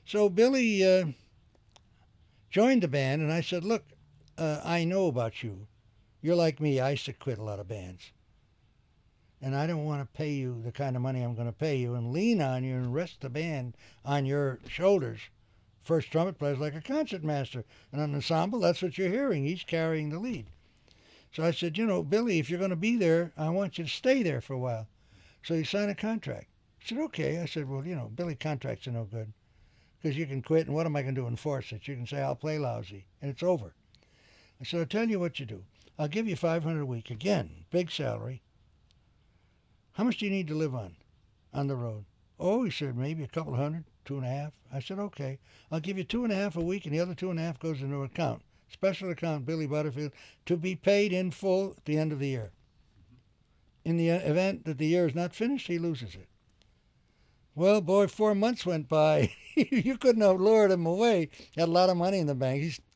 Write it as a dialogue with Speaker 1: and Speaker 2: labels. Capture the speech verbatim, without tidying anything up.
Speaker 1: So Billy uh, joined the band, and I said, "Look, uh, I know about you. You're like me. I used to quit a lot of bands, and I don't want to pay you the kind of money I'm going to pay you and lean on you and rest the band on your shoulders. First trumpet player is like a concertmaster, and an ensemble, that's what you're hearing. He's carrying the lead." So I said, "You know, Billy, if you're going to be there, I want you to stay there for a while." So he signed a contract. I said, "Okay." I said, "Well, you know, Billy, contracts are no good because you can quit, and what am I going to do? Enforce it? You can say I'll play lousy, and it's over." I said, "I'll tell you what you do. I'll give you five hundred a week again, big salary. How much do you need to live on on the road?" "Oh," he said, "maybe a couple of hundred, two and a half." I said, "Okay, I'll give you two and a half a week, and the other two and a half goes into an account, special account, Billy Butterfield, to be paid in full at the end of the year. In the event that the year is not finished, he loses it." Well, boy, four months went by. You couldn't have lured him away. He had a lot of money in the bank. He's